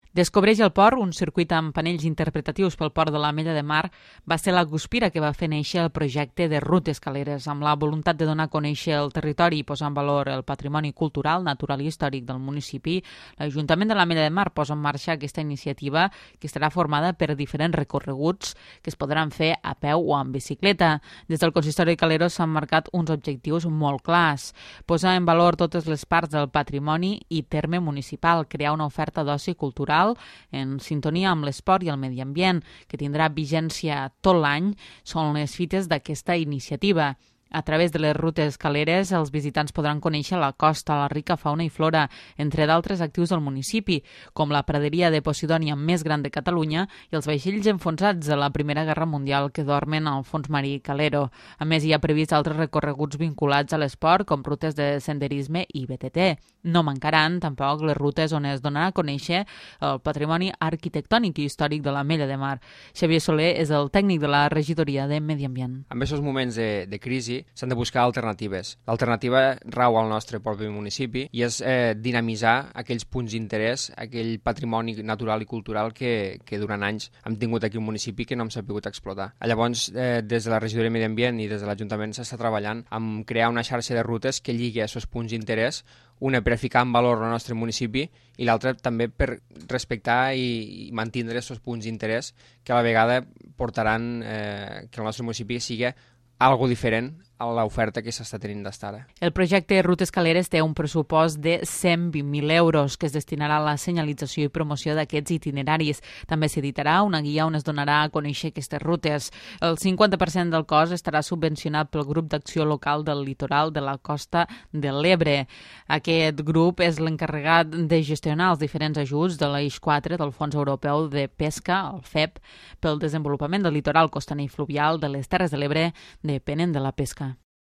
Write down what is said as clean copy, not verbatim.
Descobreix el port, un circuit amb panells interpretatius pel port de l'Ametlla de Mar, va ser la guspira que va fer néixer el projecte de rutes caleres, amb la voluntat de donar a conèixer el territori i posar en valor el patrimoni cultural, natural i històric del municipi. L'Ajuntament de l'Ametlla de Mar posa en marxa aquesta iniciativa que estarà formada per diferents recorreguts que es podran fer a peu o en bicicleta. Des del Consistori de Caleros s'han marcat uns objectius molt clars. Posar en valor totes les parts del patrimoni i terme municipal, crear una oferta d'oci cultural en sintonia amb l'esport i el medi ambient, que tindrà vigència tot l'any, són les fites d'aquesta iniciativa. A través de les rutes caleres, els visitants podran conèixer la costa, la rica fauna i flora, entre d'altres actius del municipi, com la praderia de Posidònia més gran de Catalunya i els vaixells enfonsats de la Primera Guerra Mundial que dormen al fons marí calero. A més, hi ha previst altres recorreguts vinculats a l'esport, com rutes de senderisme i BTT. No mancaran tampoc les rutes on es donarà a conèixer el patrimoni arquitectònic i històric de l'Ametlla de Mar. Xavier Soler és el tècnic de la regidoria de Medi Ambient. En aquests moments de crisi s'han de buscar alternatives. L'alternativa rau al nostre propi municipi i és dinamitzar aquells punts d'interès, aquell patrimoni natural i cultural que durant anys hem tingut aquí un municipi que no hem sabut explotar. Llavors, des de la regidoria de Medi Ambient i des de l'Ajuntament s'està treballant en crear una xarxa de rutes que lligui aquests punts d'interès, una per ficar en valor el nostre municipi i l'altra també per respectar i mantindre aquests punts d'interès que a la vegada portaran que el nostre municipi sigui algo diferent a l'oferta que s'està tenint d'estar ara. El projecte Rutes Caleres té un pressupost de 120.000 euros que es destinarà a la senyalització i promoció d'aquests itineraris. També s'editarà una guia on es donarà a conèixer aquestes rutes. El 50% del cost estarà subvencionat pel Grup d'Acció Local del Litoral de la Costa de l'Ebre. Aquest grup és l'encarregat de gestionar els diferents ajuts de l'Eix 4 del Fons Europeu de Pesca, el FEP, pel desenvolupament del litoral costaner i fluvial de les Terres de l'Ebre depenen de la pesca.